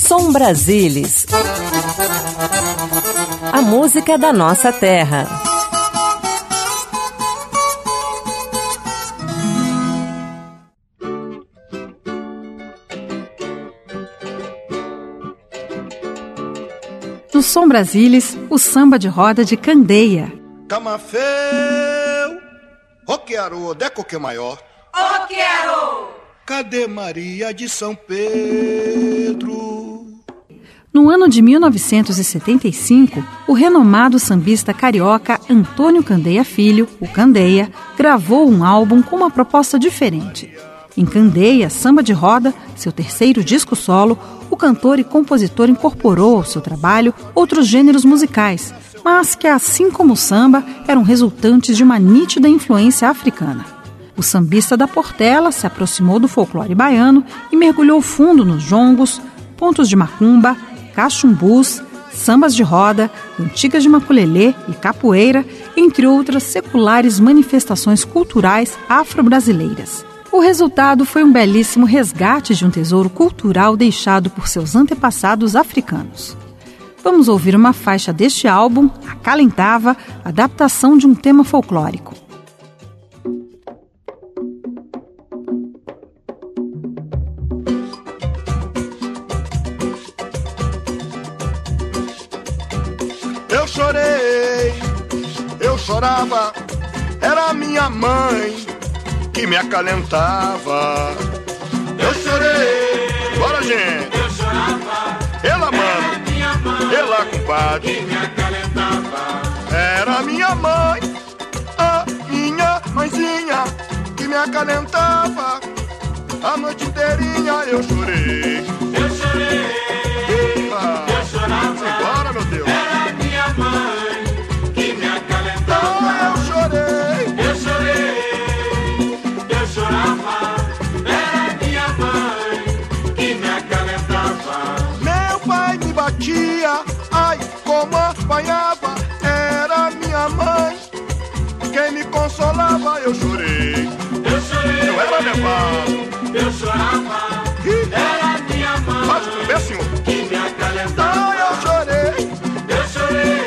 Som Brasilis. A música da nossa terra. No Som Brasilis, o samba de roda de Candeia. Camafeu, Roquearo, Deco que maior. Roquearo! Cadê Maria de São Pedro? No ano de 1975, o renomado sambista carioca Antônio Candeia Filho, o Candeia, gravou um álbum com uma proposta diferente. Em Candeia, Samba de Roda, seu terceiro disco solo, o cantor e compositor incorporou ao seu trabalho outros gêneros musicais, mas que, assim como o samba, eram resultantes de uma nítida influência africana. O sambista da Portela se aproximou do folclore baiano e mergulhou fundo nos jongos, pontos de macumba, cachumbus, sambas de roda, cantigas de maculelê e capoeira, entre outras seculares manifestações culturais afro-brasileiras. O resultado foi um belíssimo resgate de um tesouro cultural deixado por seus antepassados africanos. Vamos ouvir uma faixa deste álbum, Acalentava, adaptação de um tema folclórico. Eu chorei, eu chorava, era minha mãe que me acalentava. Eu chorei, bora gente, Eu chorava, ela mano, era minha mãe ela compadre, que me acalentava. era minha mãe, a minha mãezinha que me acalentava. A noite inteirinha eu chorei. Eu chorei, Ah, eu chorava, bora meu Deus. era minha mãe que me acalentava. Ah, eu chorei. Eu chorei, eu chorava, era minha mãe que me acalentava. Meu pai me batia, ai como apanhava. Era minha mãe quem me consolava. Eu chorei, Eu chorei, eu era levado. eu chorava, era minha mãe Faz tudo bem, senhor. que me acalentava. Ah, eu chorei, Eu chorei,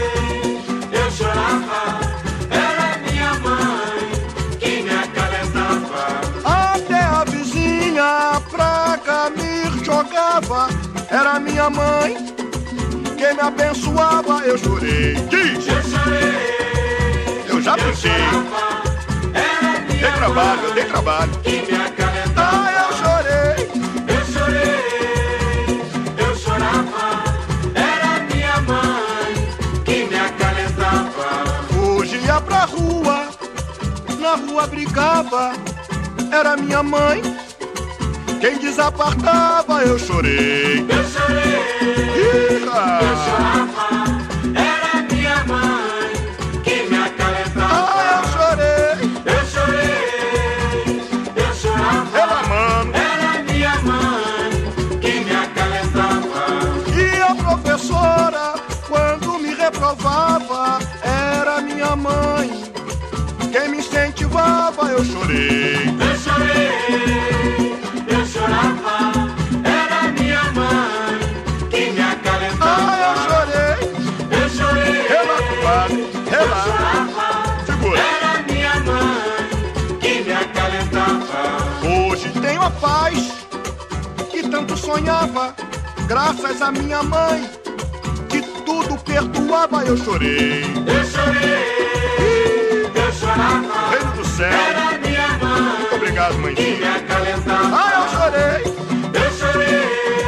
eu chorava, era minha mãe que me acalentava. até a vizinha praga me jogava. Era minha mãe quem me abençoava. Eu chorei, diz, Eu chorei, eu já eu pensei. chorava, era Dei minha trabalho, eu mãe dei trabalho. que me acalentava. Ah, eu chorei, Eu chorei, eu chorava, era minha mãe que me acalentava. fugia pra rua, na rua brigava. Era minha mãe quem desapartava. Eu chorei, Eu chorei, Iha. eu chorava, era minha mãe que me acalentava. Ah, eu chorei, Eu chorei, eu chorava, ela mano. era minha mãe que me acalentava. E a professora, quando me reprovava, era minha mãe quem me incentivava. Eu chorei, Eu chorei, eu chorava, era minha mãe que me acalentava. ah, eu chorei, Eu chorei, ela compadre, eu ela, chorava, segura. era minha mãe que me acalentava. Hoje tenho a paz que tanto sonhava, graças à minha mãe que tudo perdoava. Eu chorei, Eu chorei, eu chorava, Reino do céu, era minha mãe muito obrigado, que me mãezinha. acalentava. Ah, eu chorei, Eu chorei,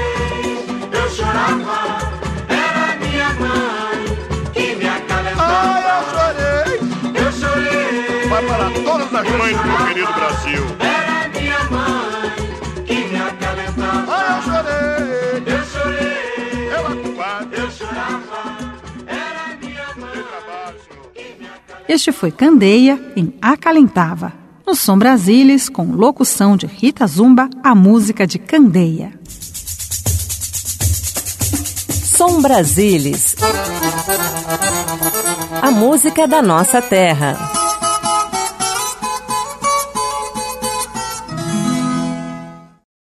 eu chorava, era minha mãe que me acalentava. ah, eu chorei. Eu chorei, Vai para todas as mães do meu querido Brasil. era minha mãe que me acalentava. Ah, eu chorei, Eu chorei, ela compadre, eu chorava, era minha mãe dei trabalho, senhor. que me acalentava. Este foi Candeia, em Acalentava. No Som Brasilis, com locução de Rita Zumba, a música de Candeia. Som Brasilis. A música da nossa terra.